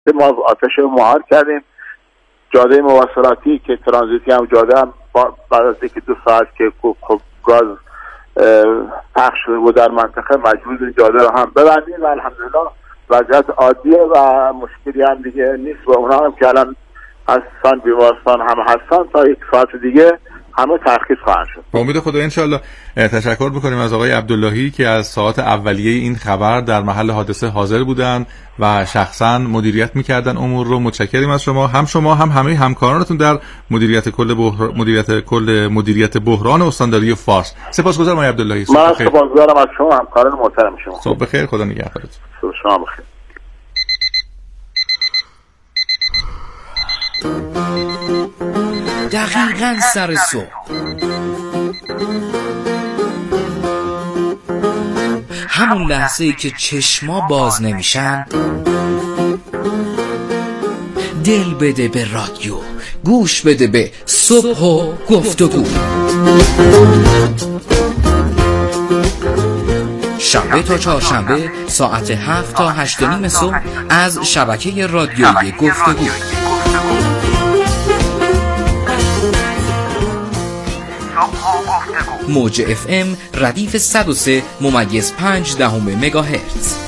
ما آتش رو مهار کردیم. جاده مواصلاتی که ترانزیتی هم جاده هم بعد از 1-2 ساعت که خب گاز پخش شده بود در منطقه مجبور جاده رو هم ببندیم و الحمدلله وضعیت عادیه و مشکلی هم دیگه نیست و اونا هم که الان هستن بیمارستان هم هستن تا 1 ساعت دیگه همه ترخیص خواهند شد. با امید خدا انشالله. تشکر میکنیم از آقای عبداللهی که از ساعات اولیه این خبر در محل حادثه حاضر بودن و شخصا مدیریت میکردن امور رو. متشکریم از شما هم همه همکارانتون در مدیریت بحران استانداری فارس. سپاسگزارم آقای عبداللهی. من سپاسگزارم از شما همکاران محترم شما. صبح بخیر. خدا نگهدارتون. صبح شما بخیر. دقیقاً سر صبح همون لحظه‌ای که چشما باز نمیشن دل بده به رادیو، گوش بده به صبح و گفتگو. شنبه تا چهارشنبه ساعت 7 تا 8:30 صبح از شبکه رادیویی گفتگو. موج FM ردیف 103.5 مگاهرتز.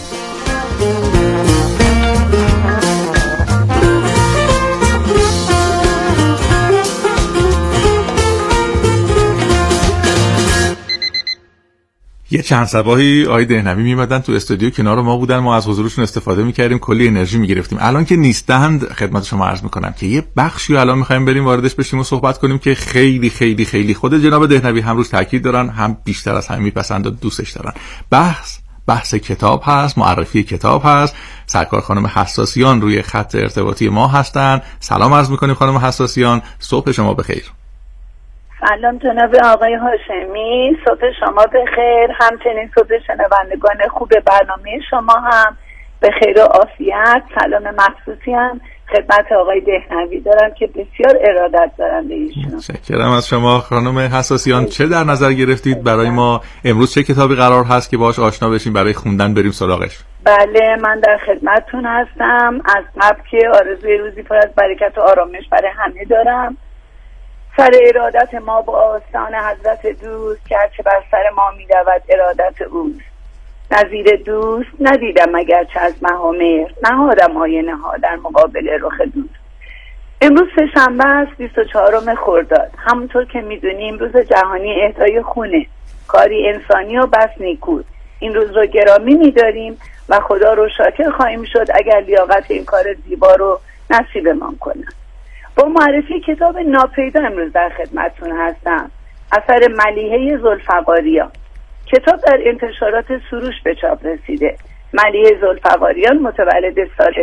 یه چند صباحی آقای دهنوی میمدن تو استودیو کنار ما بودن، ما از حضورشون استفاده میکردیم، کلی انرژی میگرفتیم. الان که نیستند خدمت شما عرض میکنم که یه بخشی الان میخوایم بریم واردش بشیم و صحبت کنیم که خیلی خیلی خیلی خود جناب دهنوی هم روش تاکید دارن، هم بیشتر از همه میپسند و دوستش دارن. بحث کتاب هست، معرفی کتاب هست. سرکار خانم حساسیان روی خط ارتباطی ما هستن. سلام عرض میکنیم خانم حساسیان، صبح شما بخیر. سلام جناب آقای هاشمی، صبح شما بخیر. همچنین صبح شنوندگان خوب برنامه شما هم به خیر و عافیت. سلام مخصوصی هم خدمت آقای دهنوی دارم که بسیار ارادت دارم به ایشون. متشکرم از شما خانم حساسیان. چه در نظر گرفتید برای ما امروز؟ چه کتابی قرار هست که باهاش آشنا بشیم برای خوندن بریم سراغش؟ بله، من در خدمتتون هستم. از قبل که آرزوی روزی پر از برکت و آرامش برای همه دارم. سر ارادت ما با آستان حضرت دوست که هرچه بر سر ما می رود ارادت اوست. نظیر دوست ندیدم اگر چه از مهامر، نهادم آینه ها در مقابل رخ دوست. امروز سه‌شنبه است، 24 خرداد. همونطور که میدونیم روز جهانی اهدای خونه، کاری انسانی و بس نیکود. این روز رو گرامی میداریم و خدا رو شاکر خواهیم شد اگر لیاقت این کار زیبا رو نصیبمان کنه. با معرفی کتاب ناپیدا امروز در خدمتتون هستم، اثر ملیحه ذوالفقاریان. کتاب در انتشارات سروش به چاپ رسیده. ملیحه ذوالفقاریان متولد سال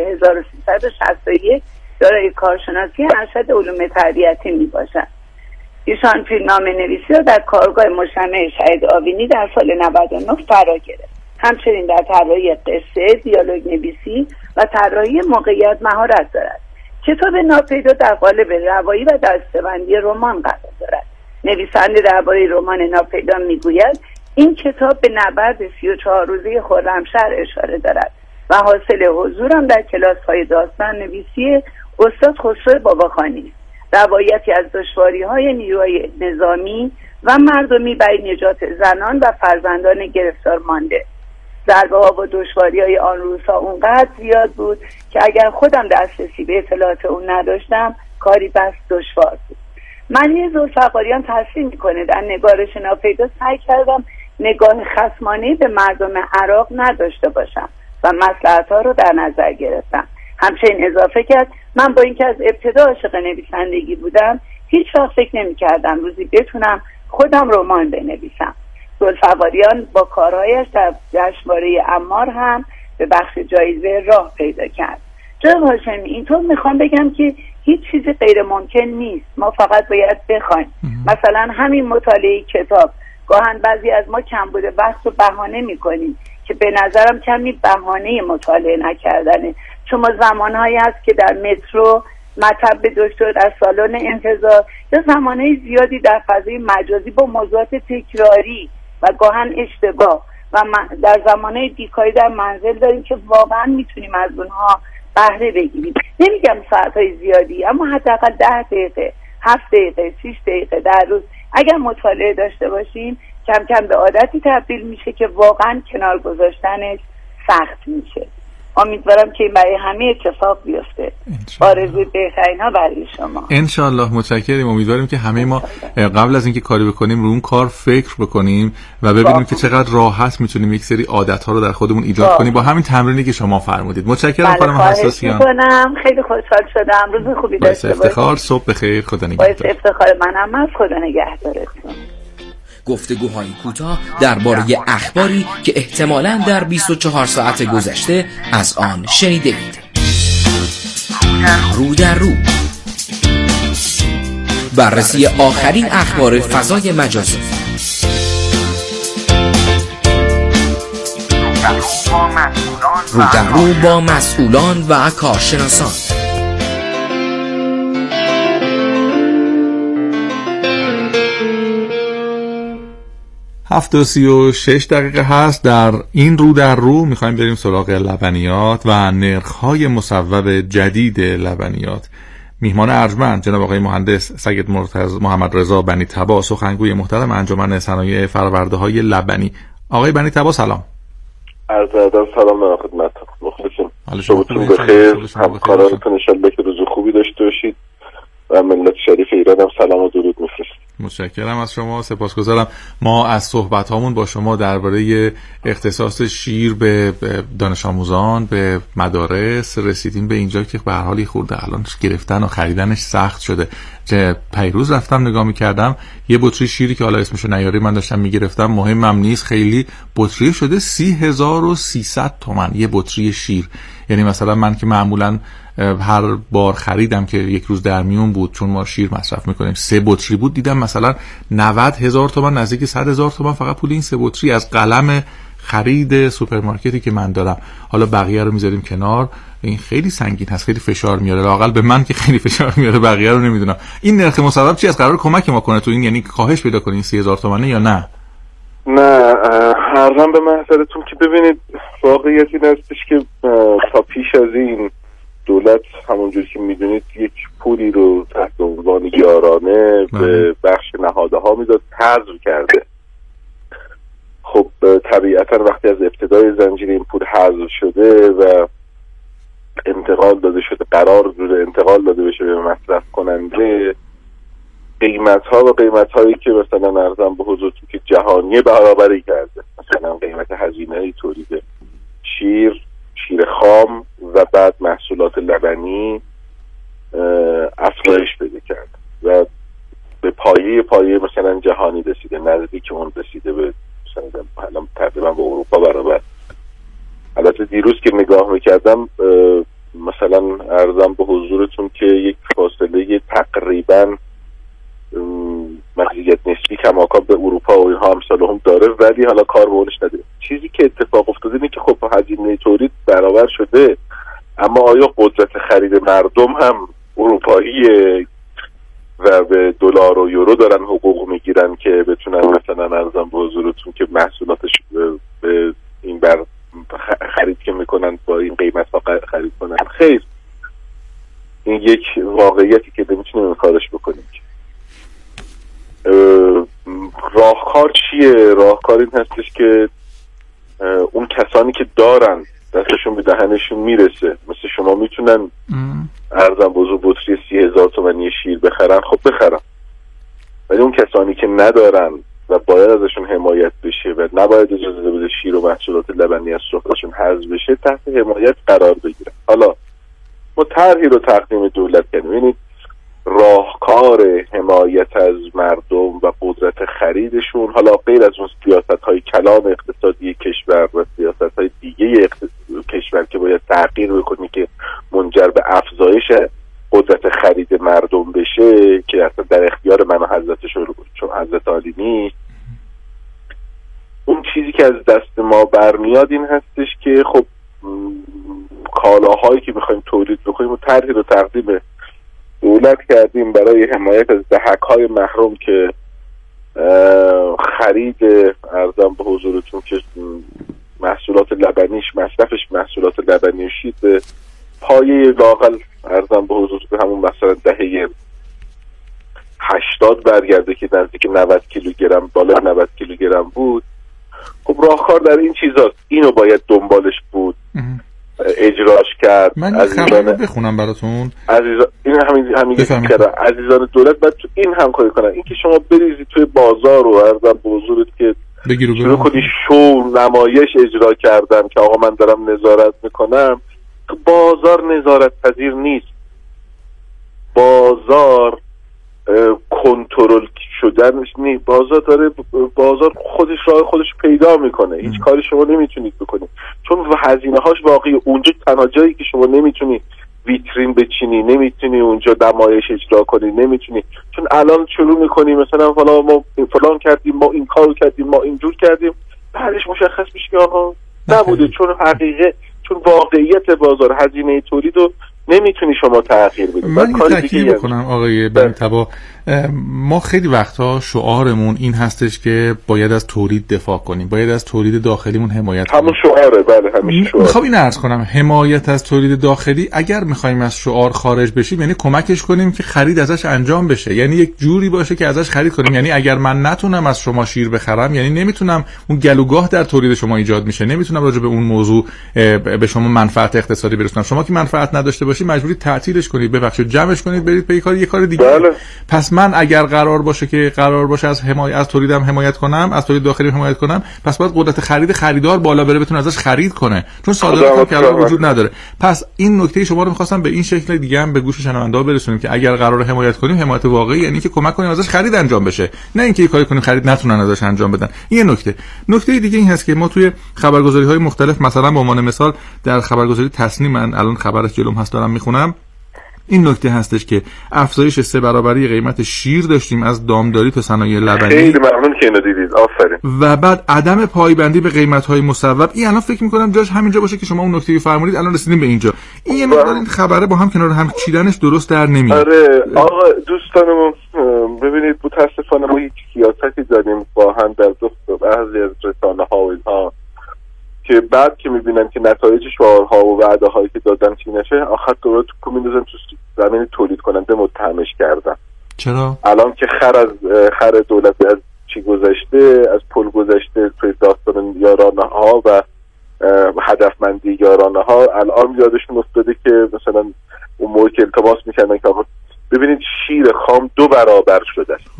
1361 دارای کارشناسی ارشد علوم تربیتی می باشد. ایشان فیلمنامه نویسی را در کارگاه مجتمع شهید آوینی در سال 99 فرا گرفت. همچنین در طراحی قصه، دیالوگ نویسی و طراحی موقعیت مهارت دارد. کتاب ناپیدا در قالب روایی و دسته‌بندی رمان قرار دارد. نویسنده درباره رمان ناپیدا میگوید این کتاب به نبرد 34 روزه خرمشهر اشاره دارد و حاصل حضورم در کلاس‌های داستان نویسی استاد خسرو باباخانی است. روایتی از دشواری‌های نیروهای نظامی و مردمی برای نجات زنان و فرزندان گرفتار مانده. ضربه‌ها و دشواری‌های آن روزها اونقدر زیاد بود که اگر خودم دسترسی به اطلاعات اون نداشتم کاری بس دشوار بود. ملیحه ذوالفقاریان تحصیل میکنه در نگارش ناپیدا سعی کردم نگاه خصمانه‌ای به مردم عراق نداشته باشم و مصلحت‌ها رو در نظر گرفتم. همچنین اضافه کرد من با اینکه از ابتدا عاشق نویسندگی بودم هیچ وقت فکر نمی‌کردم روزی بتونم خودم رمان بنویسم. ذوالفقاریان با کارهایش در جشنواره عمار هم به بخش جایزه راه پیدا کرد. جناب هاشمی، اینطور میخوام بگم که هیچ چیزی غیر ممکن نیست، ما فقط باید بخوایم. مثلا همین مطالعه کتاب، گاهن بعضی از ما کمبود وقت رو بهانه میکنیم که به نظرم کمی بهانه مطالعه نکردنه، چون ما زمانهایی هست که در مترو، مطب دکتر، در سالن انتظار یا زمانه زیادی در فضای مجازی با موضوعات تکراری و گاهن اشتباه و در زمانه بیکاری در منزل داریم که واقعا میتونیم از اونها بهره بگیریم. نمیگم ساعتهای زیادی، اما حداقل 10 دقیقه، 7 دقیقه، 6 دقیقه در روز اگر مطالعه داشته باشیم کم کم به عادتی تبدیل میشه که واقعا کنار گذاشتنش سخت میشه. امیدوارم که این برای همه اتفاق بیفته. آرزوی بهترین ها برای شما. انشالله. متشکریم. امیدواریم که همه ما قبل از اینکه کاری بکنیم رو اون کار فکر بکنیم و ببینیم که چقدر راحت میتونیم یک سری عادت ها رو در خودمون ایجاد کنیم با همین تمرینی که شما فرمودید. متشکرم خانم حساسیان. خیلی خوشحال شدم. روز خوبی داشته باشید. افتخار. صبح بخیر. خدا نگهدار. باعث افتخار منم است. خدا نگهدارتون. گفتگوهای کوتاه درباره اخباری که احتمالاً در 24 ساعت گذشته از آن شنیدید. رو در رو، بررسی آخرین اخبار فضای مجازی. رو در رو با مسئولان و کارشناسان. 7:36 هست. در این رو در رو میخوایم بریم سراغ لبنیات و نرخ‌های مصوب جدید لبنیات. میهمان ارجمند جناب آقای مهندس سید محمد رضا بنی طبا، سخنگوی محترم انجمن صنایع فرآورده‌های لبنی. آقای بنی طبا سلام. عرض ادب سلام در خدمت مخلصیم. شبتون بخیر. همکارانتون ان شاءالله که روز خوبی داشته باشید و ملت شریف ایران هم سلام و درود میفرستم. متشکرم از شما. سپاسگزارم. ما از صحبت‌هامون با شما درباره اختصاص شیر به دانش آموزان، به مدارس رسیدیم به اینجا که به هر حال خورده الان گرفتن و خریدنش سخت شده. که پیروز رفتم نگاه می‌کردم یه بطری شیری که حالا اسمشو نیاری من داشتم می‌گرفتم، مهمم نیست، خیلی بطری شده 30300 تومان یه بطری شیر. یعنی مثلا من که معمولاً هر بار خریدم که یک روز در میون بود چون ما شیر مصرف میکنیم 3 بطری بود، دیدم مثلا 90,000 تومان نزدیک 100,000 تومان فقط پول این 3 بطری از قلم خرید سوپرمارکتی که من دارم. حالا بقیه رو میذاریم کنار، این خیلی سنگین هست، خیلی فشار میاره، لااقل به من که خیلی فشار میاره، بقیه رو نمیدونم. این نرخ مصوب چی از قرار کمک ما کنه تو این، یعنی کاهش پیدا کنین 30,000 تومانه یا نه؟ نه عرضم به محضرتون که ببینید واقعیت این هستش که تا پیش از این دولت همونجور که میدونید یک پولی رو تحت عنوان یارانه به بخش نهادها میداد، حذف کرده. خب طبیعتا وقتی از ابتدای زنجیره این پول حذف شده و انتقال داده شده، قرار بوده انتقال داده بشه به مصرف کننده، قیمت هایی که مثلا ارزم به حضورتون که جهانی برابری کرده، مثلا قیمت هزینه تولید شیر خام و بعد محصولات لبنی افزایش پیدا کرد و به پایه مثلا جهانی رسیده، نزدیک اون رسیده به مثلا تقریبا به اروپا برابر. البته دیروز که نگاه میکردم مثلا ارزم به حضورتون که یک فاصله تقریبا مزیت نسبی کماکان به اروپا و اینها امثال هم داره، ولی حالا کار به اونش نداره. چیزی که اتفاق افتاده اینه که خب هزینه تولید برابر شده، اما آیا قدرت خرید مردم هم اروپاییه و به دلار و یورو دارن حقوق میگیرن که بتونن مثلا ارزم به حضورتون که محصولاتش به این بر خرید که میکنن با این قیمت ها خرید کنن؟ خیر، این یک واقعیتی که نمیتونیم انکارش بکنیم. راهکار چیه؟ راهکار این هستش که اون کسانی که دارن دستشون به دهنشون میرسه، مثل شما میتونن ارزم بزرگ بطری 30,000 تومانی شیر بخرن، خب بخرن، ولی اون کسانی که ندارن و باید ازشون حمایت بشه و نباید اجازه بده شیر و محصولات لبنی از سفره‌شون حذف بشه، تحت حمایت قرار بگیرن. حالا ما طرحی رو تقدیم دولت کردیم، یعنی راهکار حمایت از مردم و قدرت خریدشون، حالا غیر از اون سیاست‌های کلان اقتصادی کشور و سیاست‌های دیگه کشور که باید تغییر بکنی که منجر به افزایش قدرت خرید مردم بشه که اصلا در اختیار من و چون حضرت عالی نیست. اون چیزی که از دست ما برمیاد این هستش که خب کالاهایی که میخوایم تولید بکنیم و طرحی رو تقدیم دولت کردیم برای حمایت از دهک‌های محروم که خرید ارزم به حضورتون که محصولات لبنیش، مصرفش محصولات لبنی شیر به پایه لااقل ارزم به حضور به همون مثلا دهه 80 برگرده که نزدیک 90 کیلوگرم، بالای 90 کیلوگرم بود. خب راهکار در این چیزاست، اینو باید دنبالش بود، اجراش کرد. من این خبر رو بخونم براتون. این همین عزیزان دولت باید تو این همکاری کنن. این که شما بریزی توی بازار و ارزم به حضورت که شروع کنی شو نمایش اجرا کردن که آقا من دارم نظارت میکنم، بازار نظارت پذیر نیست. بازار کنترل شدنش نیست. بازار خودش راه خودش پیدا میکنه. هیچ کاری شما نمیتونید بکنید چون هزینه هاش واقعی. اونجا تنها جایی که شما نمیتونی ویترین بچینی، نمیتونی اونجا نمایش اجرا کنی، نمیتونی، چون الان شروع میکنی مثلا ما فلان کردیم، ما این کارو کردیم، ما اینجور کردیم، بعدش مشخص میشه که آقا نبوده. چون واقعیت بازار هزینه تولید رو نمیتونی شما تغییر بدی. من یه تاکید بکنم آقای بنی تبا، ما خیلی وقتا شعارمون این هستش که باید از تولید دفاع کنیم، باید از تولید داخلیمون حمایت کنیم. همون شعاره. بله همیشه شعار. میخوام این عرض کنم حمایت از تولید داخلی اگر میخوایم از شعار خارج بشیم یعنی کمکش کنیم که خرید ازش انجام بشه، یعنی یک جوری باشه که ازش خرید کنیم. یعنی اگر من نتونم از شما شیر بخرم یعنی نمیتونم، اون گلوگاه در تولید شما ایجاد میشه، نمیتونم راجع به اون موضوع به شما منفعت اقتصادی برسونم. شما که منفعت نداشته باشی مجبوری تعطیلش کنید، ببخشید جمعش کنید، برید به یه کار دیگه. بله. پس من اگر قرار باشه از تولیدم حمایت کنم، از تولید داخلی حمایت کنم، پس باید قدرت خرید خریدار بالا بره، بتونه ازش خرید کنه، چون صادرات که الان وجود نداره. پس این نکته شما رو می‌خواستم به این شکل دیگه هم به گوش شنونده‌ها برسونیم که اگر قرار حمایت کنیم، حمایت واقعی یعنی که کمک کنیم ازش خرید انجام بشه، نه اینکه یه کاری کنیم خرید نتونن ازش انجام بدن. این نکته دیگه این هست که ما توی خبرگزاری‌های مختلف، مثلا به عنوان مثال در خبرگزاری تصنیم، من الان خبرش جلوم هست دارم میخونم، این نکته هستش که افزایش 3 برابری قیمت شیر داشتیم از دامداری تا صنایع لبنی. خیلی ممنون که اینو دیدید، آفرین. و بعد عدم پایبندی به قیمت‌های مصوب. این الان فکر می‌کنم جاش همینجا باشه که شما اون نکته رو فرمودید، الان رسیدیم به اینجا. این یه مقدار این خبره با هم کنار هم چیدنش درست در نمیاد. آره آقا دوستانم، ببینید متأسفانه ما هیچ سیاستی داریم با هم در بعضی از رسانه‌ها و اینها که بعد که میبینن که نتایج شعارها و وعده‌هایی که دادن چی نشه، آخر دوباره تو میندازن تو زمین تولید کننده متهمش کردن. چرا؟ الان که خر دولت از چی گذشته، از پل گذشته، توی داستان یارانه‌ها و هدفمندی یارانه‌ها، الان یادشون افتاده که مثلا اون موقع که التماس میکردن که آقا ببینید شیر خام 2 برابر شده است.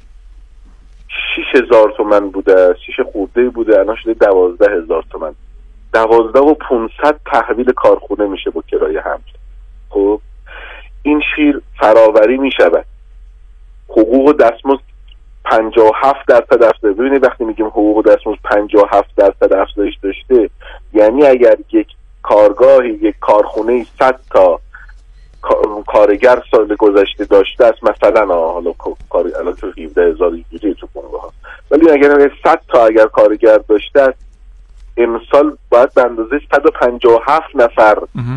6,000 تومان بوده، 6 خورده بوده، الان شده 12,000 تومان. 12,500 تحویل کارخونه میشه با کرایه حمل. خب این شیر فراوری میشود. حقوق دستمزد 57% افزایش. ببینید وقتی میگیم حقوق دستمزد 57% افزایش داشته، یعنی اگر یک کارگاهی، یک کارخونه 100 تا کارگر سال گذشته داشته است، مثلا حالا الان تو 17,000 اینجوری تو کنگو ها، ولی اگر 100 تا اگر کارگر داشته است، امسال باید به اندازه 157 نفر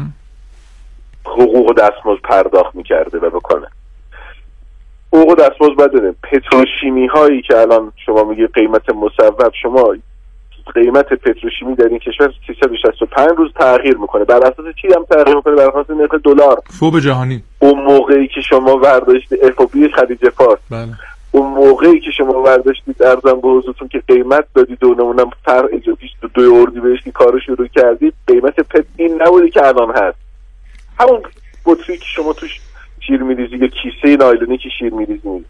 حقوق دستمزد پرداخت میکرده و بکنه. حقوق دستمزد باید بده. پتروشیمی هایی که الان شما میگی قیمت مصوب، شما قیمت پتروشیمی در این کشور 365 روز تغییر میکنه. بر اساس چی هم تغییر میکنه؟ بر اساس نرخ دلار، فوب جهانی. اون موقعی که شما برداشتید FOB خلیج فارس، بله، اون موقعی که شما برداشتید ارزم به حضورتون که قیمت دادید و نمونم فرق ایجادیش تو 2 اردیبهشت کارو شروع کردید، قیمت پت این نبودی که الان هست. همون بطری که شما توش شیر میریزی یا کیسه نایلونی که شیر میریزی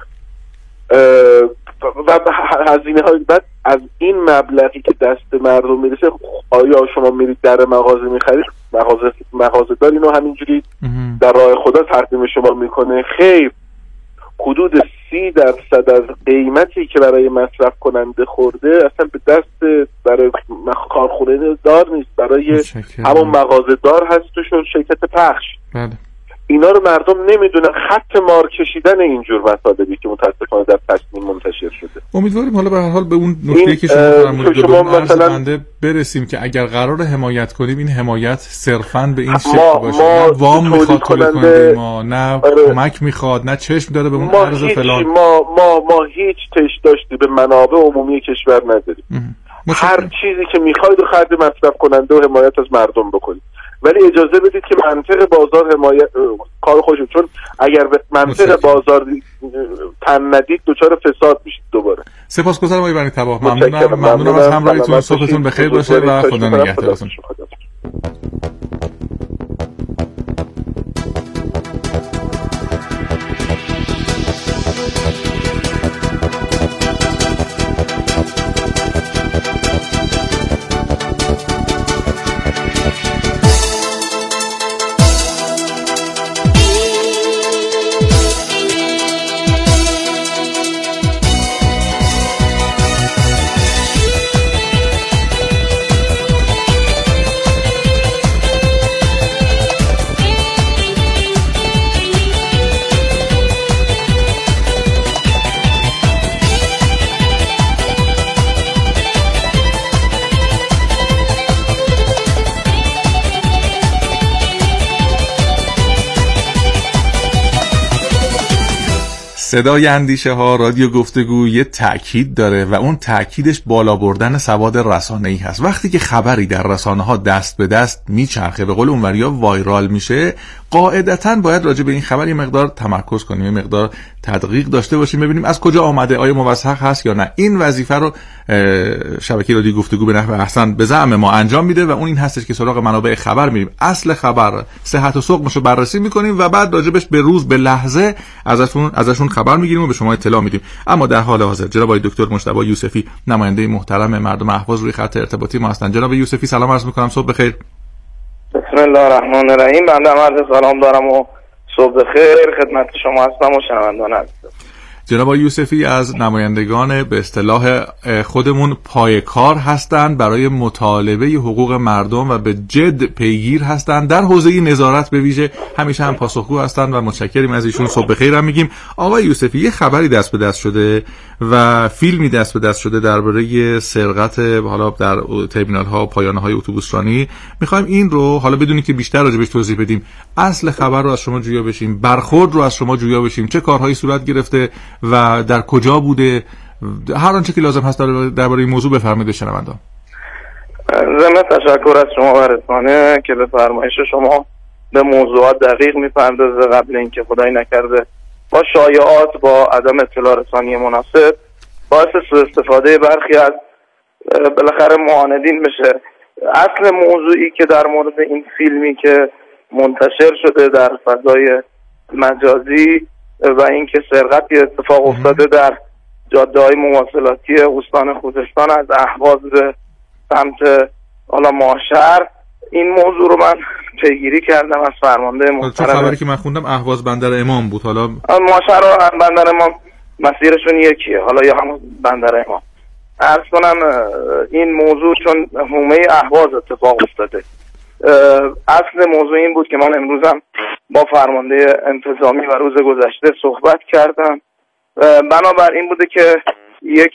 و هزینه های بعد از این مبلغی که دست مردم میرسه، آیا شما میرید در مغازه میخرید؟ مغازه دار اینو همینجوری در راه خدا تقدیم شما میکنه؟ خیر، حدود 30% از قیمتی که برای مصرف کننده خورده اصلا به دست برای کارخونه دار نیست، برای همون مغازه دار هست و شرکت پخش. بله. اینا رو مردم نمیدونن. خط مار کشیدن اینجور مطالبی که متاسفانه در تصمیم منتشر شده. امیدواریم حالا به هر حال به اون نکته‌ای که شما فرمودید مثلا برسیم که اگر قرار حمایت کنیم، این حمایت صرفاً به این شکل باشه، نه وام میخواد تولید کننده ما، نه کمک میخواد، نه چشم داره به اون ارز فلان. ما هیچ داشتی به منابع عمومی کشور نداریم. هر چیزی که میخواید و خرید مصرف کننده و حمایت از مردم بکنید. ولی اجازه بدید که منطق بازار حمایت کار خوشه، چون اگر به منطق بازار تن ندید دچار فساد میشید دوباره. سپاسگزارم آقای بنی تباه، ممنونم از همراهیتون. صبحتون بخیر باشه و خدا نگهدارتون. صدای اندیشه ها رادیو گفتگو یه تأکید داره و اون تأکیدش بالا بردن سواد رسانه‌ای هست. وقتی که خبری در رسانه ها دست به دست میچرخه، به قول اونوریا وایرال میشه، قاعدتاً باید راجع به این خبر یه مقدار تمرکز کنیم، یه مقدار تدقیق داشته باشیم، ببینیم از کجا آمده، آیا موثق هست یا نه. این وظیفه رو شبکه رادیو گفتگو به نحو احسن به زعم ما انجام میده و اون این هستش که سراغ منابع خبر میریم، اصل خبر، صحت و سقمش رو بررسی میکنیم و بعد راجبش به روز به لحظه ازشون خبر میگیریم و به شما اطلاع میدیم. اما در حال حاضر جناب آقای دکتر مجتبی یوسفی، نماینده محترم مردم اهواز، روی خط ارتباطی ما هستند. جناب یوسفی سلام عرض میکنم، صبح بخیر. بسم الله الرحمن الرحیم. بنده عرض سلام دارم و صبح بخیر خدمت شما هستم و شنوندگان عزیز. جناب یوسفی از نمایندگان به اصطلاح خودمون پایه‌کار هستند برای مطالبه حقوق مردم و به جد پیگیر هستند در حوزه نظارت به ویژه، همیشه هم پاسخگو هستند و متشکریم از ایشون. صبح بخیر هم میگیم. آقای یوسفی، یه خبری دست به دست شده و فیلمی دست به دست شده درباره سرقت حالا در ترمینال ها و پایانه های اتوبوسرانی. میخوایم این رو حالا بدونی که بیشتر راجع بهش توضیح بدیم، اصل خبر رو از شما جویا بشیم، برخورد رو از شما جویا بشیم، چه کارهایی صورت گرفته و در کجا بوده، هر آنچه که لازم هست درباره این موضوع بفرمایید شنوندگان. ضمن تشکر از شما و رسانه که به فرمایش شما به موضوعات دقیق میپردازه قبل اینکه خدای نکرده با شایعات، با عدم اطلاع رسانی مناسب باعث سوء استفاده برخی از بالاخره معاندین بشه. اصل موضوعی که در مورد این فیلمی که منتشر شده در فضای مجازی و اینکه سرقتی اتفاق افتاده در جاده‌های مواصلاتی استان خوزستان از اهواز به سمت حالا ماشهر، این موضوع رو من پیگیری کردم از فرمانده محترم. خبری که من خوندم اهواز بندر امام بود، حالا ماشهر و بندر امام مسیرشون یکیه، حالا یا همون بندر امام. عرض کنم این موضوع چون حومه اهواز اتفاق افتاده، اصل موضوع این بود که من امروزم با فرمانده انتظامی و روز گذشته صحبت کردم. بنابر این بوده که یک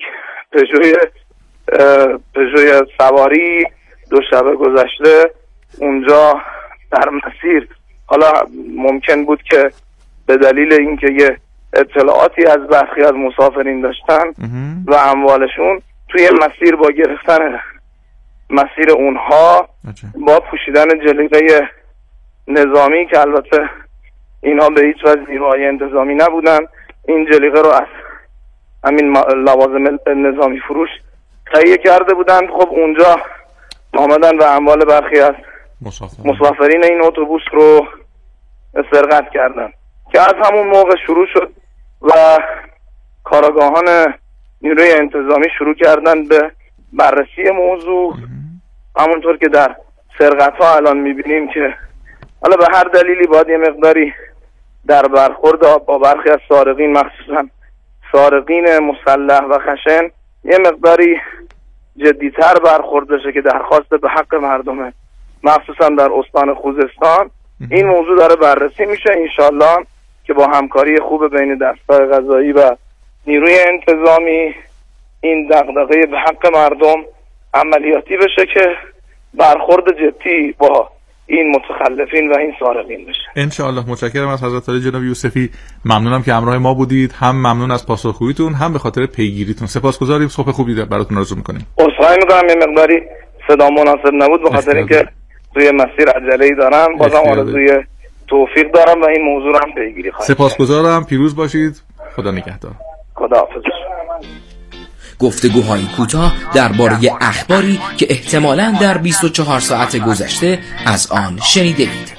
پژوی سواری دو شب گذشته اونجا در مسیر، حالا ممکن بود که به دلیل اینکه یه اطلاعاتی از برخی از مسافرین داشتن و اموالشون توی مسیر با گرفتن مسیر اونها با پوشیدن جلیقه نظامی که البته اینها به هیچ وجه نیروهای انتظامی نبودن، این جلیقه رو از همین لوازم نظامی فروش تهیه کرده بودند. خب اونجا آمدن و اموال برخی از مسافرین این اتوبوس رو سرقت کردن که از همون موقع شروع شد و کارآگاهان نیروی انتظامی شروع کردن به بررسی موضوع. همونطور که در سرقت ها الان میبینیم که حالا به هر دلیلی باید یه مقداری در برخورد با برخی از سارقین، مخصوصا سارقین مسلح و خشن، یه مقداری جدیتر برخورد بشه که درخواست به حق مردمه، مخصوصا در استان خوزستان. این موضوع داره بررسی میشه، انشالله که با همکاری خوب بین دستگاه قضایی و نیروی انتظامی این دغدغه به حق مردم عملیاتی بشه که برخورد جدی با این متخلفین و این سارقین بشه انشاءالله. متشکرم از حضرت علی جناب یوسفی، ممنونم که همراه ما بودید، هم ممنون از پاسخگوییتون، هم به خاطر پیگیریتون. سپاسگزاریم. صبح خوبی براتون آرزو میکنیم. عذرخواهی میکنم یه مقداری صدا مناسب نبود به خاطر اینکه توی مسیر عجله‌ای دارم. بازم آرزوی توفیق دارم و این موضوع رو هم پیگیری خواهیم. سپاسگزارم. پیروز باشید. خدا نگهدار. خداحافظ. گفتگوهای کوتاه درباره اخباری که احتمالاً در 24 ساعت گذشته از آن شنیدید.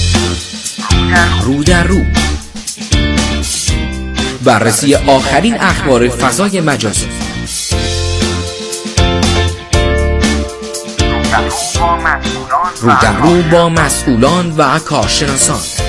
رو در رو، بررسی آخرین اخبار فضای مجازی. رو در رو با مسئولان و کارشناسان.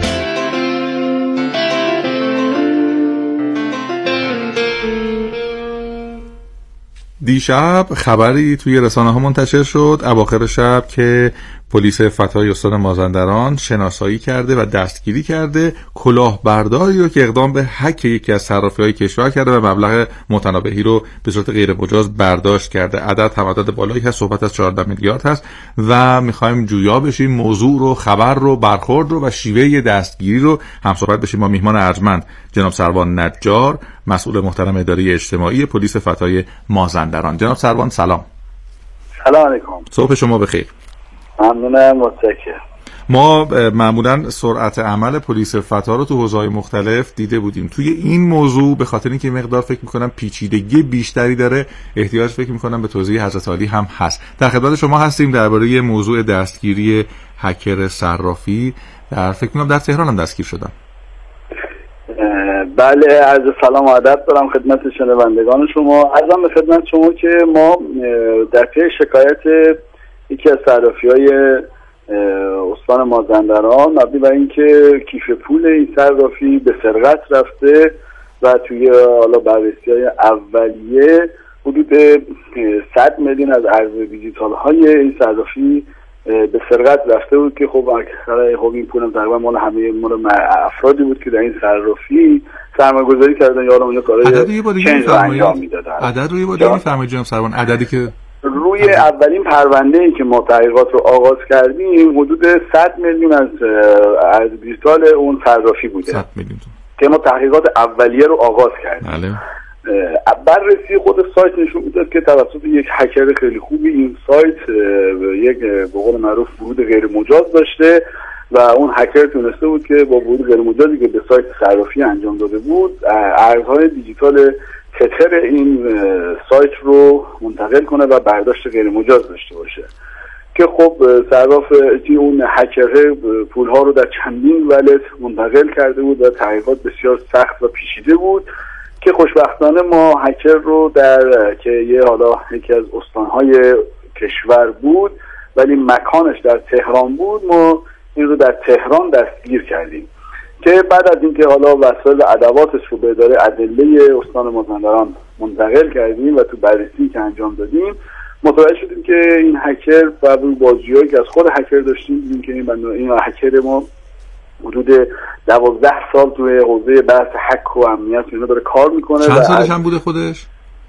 دیشب خبری توی رسانه ها منتشر شد اواخر شب که پلیس فتای استان مازندران شناسایی کرده و دستگیری کرده کلاهبرداری رو که اقدام به هک یکی از صرافی‌های کشور کرده و مبلغ متنابهی رو به صورت غیر مجاز برداشت کرده. عدد هم عدد بالایی هست، صحبت از 14 میلیارد هست و میخوایم جویا بشیم موضوع رو، خبر رو، برخورد رو و شیوه دستگیری رو هم صحبت بشیم با میهمان ارجمند جناب سروان نجار، مسئول محترم اداره اجتماعی پلیس فتای مازندران. جناب سروان سلام. سلام علیکم. صبح شما بخیر. ممنونم، متشکرم. ما معمولا سرعت عمل پلیس فتا رو تو حوزه‌های مختلف دیده بودیم. توی این موضوع به خاطر اینکه مقدار فکر می‌کنم پیچیدگی بیشتری داره، احتیاج فکر می‌کنم به توضیح حضرت عالی هم هست. در خدمت شما هستیم درباره موضوع دستگیری هکر صرافی. فکر می‌کنم در تهران هم دستگیر شدن. بله، عرض سلام و ادب دارم خدمت شنوندگان شما. عرضم به خدمت شما که ما در پی شکایت یکی از صرافی‌های استان مازندران مبنی بر اینکه کیف پول این صرافی به سرقت رفته و توی حالا بررسی‌های اولیه حدود 100 میلیون از ارز دیجیتال‌های این صرافی به سرقت رفته بود که خب این پولم تقریبا مال افرادی بود که در این صرافی سرمایه‌گذاری کردن یا اونجا کارهای چنج رو انجام میدادن. عدد رو یه بار دیگه میفرمایید جناب سروان، عددی که روی اولین پرونده‌ای که ما تحقیقات رو آغاز کردیم حدود 100 میلیون از دیجیتال اون صرافی بوده. 100 میلیون که ما تحقیقات اولیه رو آغاز کردیم. بله. بررسی خود سایت نشون میداد که توسط یک هکر خیلی خوبی این سایت یک به قول معروف ورود غیر مجاز داشته و اون هکر تونسته بود که با ورود غیر مجازی که به سایت صرافی انجام داده بود ارزهای دیجیتال تتر این سایت رو منتقل کنه و برداشت غیر مجاز داشته باشه که خب صراف اون هکر پولها رو در چندین ولت منتقل کرده بود و تحقیقات بسیار سخت و پیچیده بود که خوشبختانه ما هکر رو در که یکی از استانهای کشور بود ولی مکانش در تهران بود، ما این رو در تهران دستگیر کردیم که بعد از اینکه وسایل ادواتش رو به اداره عدله استان مازندران منتقل کردیم و تو بررسی که انجام دادیم متوجه شدیم که این هکر و بازجویی که از خود هکر داشتیم دیدیم که این هکر ما حدود 12 سال توی حوزه بحث هک و امنیت اینا داره کار میکنه. چند سالش هم بوده خودش؟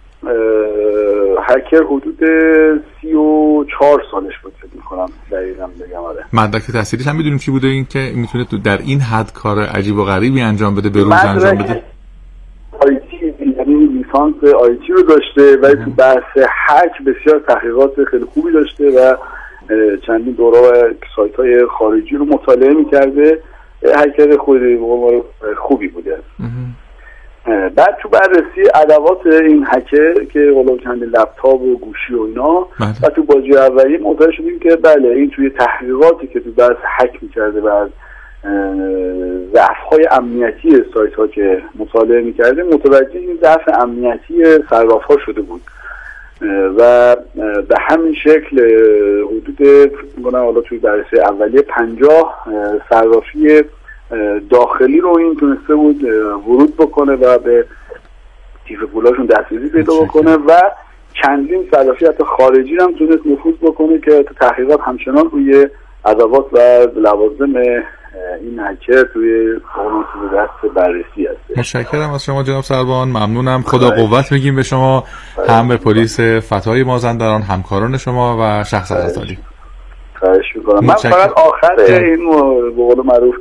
هکر حدود 34 سالش بود فکر میکنم دقیقاً بگم. آره. مدرک تحصیلیش هم میدونیم چی بوده این که میتونه در این حد کار عجیب و غریبی انجام بده، به روز انجام بده؟ آیتی، یعنی لیسانس آیتی رو داشته ولی تو بحث هک بسیار تحقیقات خیلی خوبی داشته و چندین دوره سایت‌های خارجی رو مطالعه می‌کرده. هکر خوبی بوده. بعد تو بررسی ادوات این هکر که چندین لپتاپ و گوشی و اینا و تو بازجویی اولیه متوجه شدیم که بله این توی تحقیقاتی که تو بحث هک می‌کرده و از ضعف‌های امنیتی سایت‌ها که مطالعه می‌کرده متوجه این ضعف امنیتی صراف‌ها شده بود و به همین شکل حدود توی بررسی اولیه 50 صرافی داخلی رو این تونسته بود ورود بکنه و به کیف پولاشون دسترسی پیدا بکنه و چندین صرافی حتی خارجی هم تونست نفوذ بکنه که تحقیقات همچنان روی ادوات و لوازم این هکر توی دست بررسی هست. متشکرم از شما جناب سروان، ممنونم. خدا قوت میگیم به شما، هم به پلیس فتای مازندران، همکاران شما و شخص حضرت عالی. خواهش میکنم. من فقط آخر این به قول معروف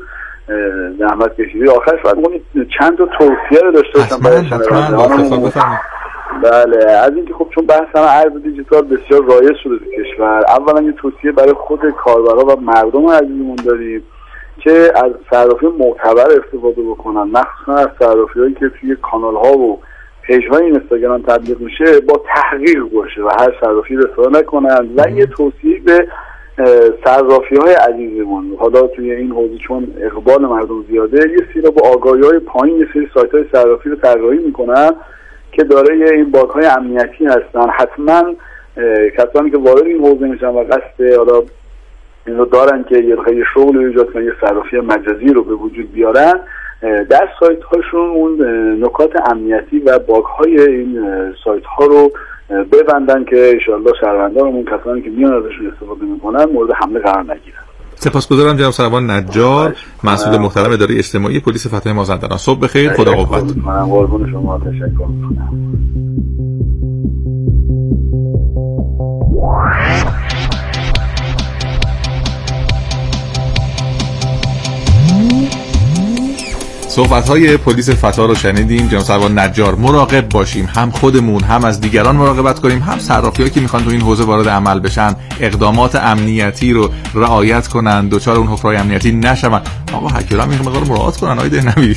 زحمت کشیدی آخرش باید چند تا توصیه رو داشته باشم برای شنوندگان. بله، از اینکه خب چون بحث ارز دیجیتال بسیار رایج شده در کشور، اولا یه توصیه برای خود کاربرا و مردم عزیزمون داریم که از صرافی معتبر استفاده بکنن، مخصوصا از صرافی‌هایی که توی کانال‌ها و پیج‌های اینستاگرام تبلیغ میشه با تحقیق باشه و هر صرافی رو استفاده نکنن. و یه توصیه به صرافی‌های عزیزمون، حالا توی این حوزه چون اقبال مردم زیاده، یه سری با آگاهی‌های پایین یه سری سایت‌های صرافی رو طراحی میکنن که داره این باگ‌های امنیتی هستن. حتما کسانی که وارد این حوزه میشن و قصد حالا این رو دارن که یه شغل رو ایجاد کنن، یه صرافی مجازی رو به وجود بیارن، در سایت هاشون اون نکات امنیتی و باگ های این سایت ها رو ببندن که انشاءالله شهروندانمون، کسانی که میان ازشون استفاده میکنن، مورد حمله قرار نگیرن. سپاسگزارم جناب سروان نجار، مسئول محترم اداره اجتماعی پلیس فتح مازندران. صبح بخیر، خدا قوت. من قربون شما، تشکر میکنم. صحبت‌های پلیس فتح رو شنیدیم. جناب سروان نجار، مراقب باشیم، هم خودمون هم از دیگران مراقبت کنیم، هم صرافی‌ها که میخوان تو این حوزه وارد عمل بشن اقدامات امنیتی رو رعایت کنن، دوچار اون حفره‌های امنیتی نشون. آقا هکرها میخوان مقدار مراعات کنن. آقای دهنوی،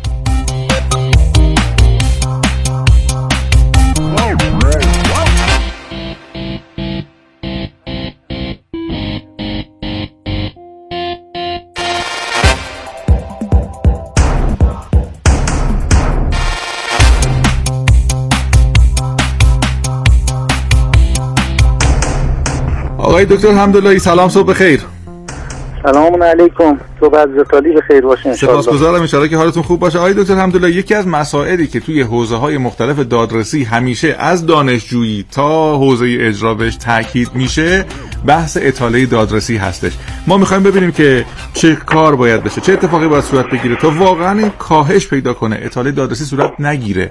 آقای دکتر حمداللهی سلام، صبح بخیر. سلام علیکم، صبح از زتالی بخیر باشین. سپاسگزارم، ان شاءالله که حالتون خوب باشه. آقای دکتر حمداللهی، یکی از مسائلی که توی حوزه‌های مختلف دادرسی همیشه از دانشجویی تا حوزه اجرا بهش تاکید میشه، بحث اطاله دادرسی هستش. ما می‌خوایم ببینیم که چه کار باید بشه، چه اتفاقی باید صورت بگیره تا واقعا این کاهش پیدا کنه، اطاله دادرسی صورت نگیره.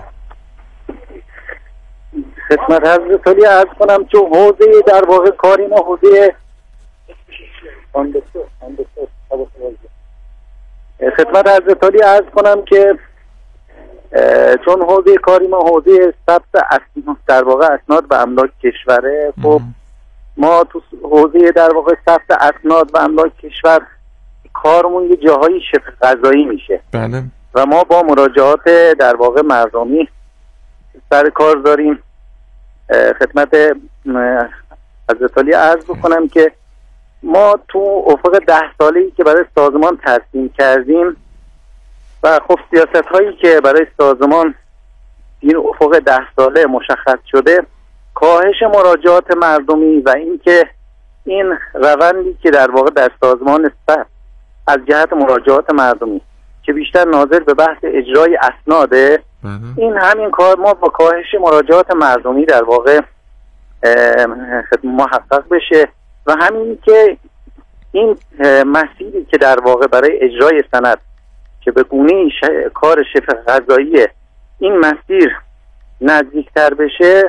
خدمت حضرت علی عرض کنم چون حوزه در واقع کاری ما حوزه خدمت حضرت علی عرض کنم که چون حوزه کاری ما حوزه ثبت در واقع اسناد و املاک کشوره، خب ما تو حوزه در واقع ثبت اسناد و املاک کشور کارمون یه جاهایی شبه قضایی میشه. بله. و ما با مراجعات در واقع مردمی سر کار داریم. خدمت حضرت علی عرض بکنم که ما تو افق 10 ساله‌ای که برای سازمان ترسیم کردیم و خب سیاست هایی که برای سازمان این افق 10 ساله مشخص شده، کاهش مراجعات مردمی و اینکه این روندی که در واقع در سازمان ثبت از جهت مراجعات مردمی که بیشتر ناظر به بحث اجرای اسناده، این همین کار ما با کاهش مراجعات مردمی در واقع محقق بشه و همین که این مسیری که در واقع برای اجرای سند که به گونه کار شبه قضایی این مسیر نزدیکتر بشه،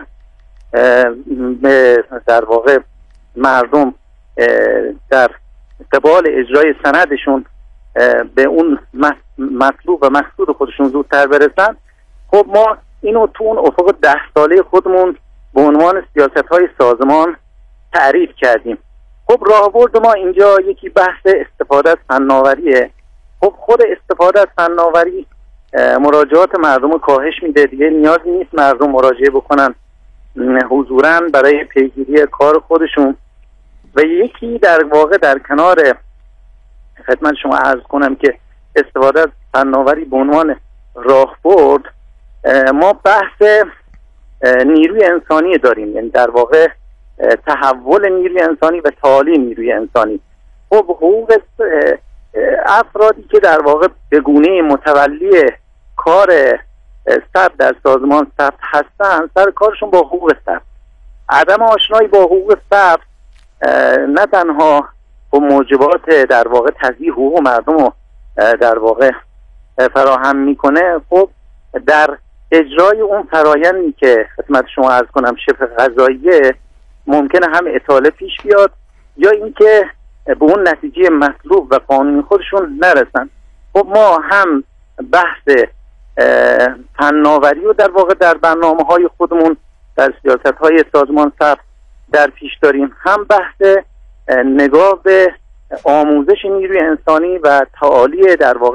در واقع مردم در قبال اجرای سندشون به اون مطلوب و مقصود خودشون زودتر برسن. خب ما اینو تو اون افق 10 ساله خودمون به عنوان سیاست‌های سازمان تعریف کردیم. خب راهبرد ما اینجا یکی بحث استفاده از فناوریه. خب خود استفاده از فناوری مراجعات مردم کاهش میده، دیگه نیازی نیست مردم مراجعه بکنن حضوراً برای پیگیری کار خودشون. و یکی در واقع در کنار خدمت شما عرض کنم که استفاده از فناوری به عنوان راهبرد، ما بحث نیروی انسانی داریم، یعنی در واقع تحول نیروی انسانی و تعالی نیروی انسانی. خب حقوق افرادی که در واقع به گونه متولی کار ثبت در سازمان ثبت هستن، سر کارشون با حقوق ثبت، عدم آشنایی با حقوق ثبت نه تنها با موجبات در واقع تضییع حقوق مردم رو در واقع فراهم میکنه، خب در اجرای اون فرایندی که خدمت شما عرض کنم شبه قضاییه ممکنه هم اطاله پیش بیاد یا اینکه به اون نتیجه مطلوب و قانونی خودشون نرسن. خب ما هم بحث فناوری رو در واقع در برنامه‌های خودمون در سیاست‌های سازمان ثبت در پیش داریم، هم بحث نگاه به آموزش نیروی انسانی و تعالی در واقع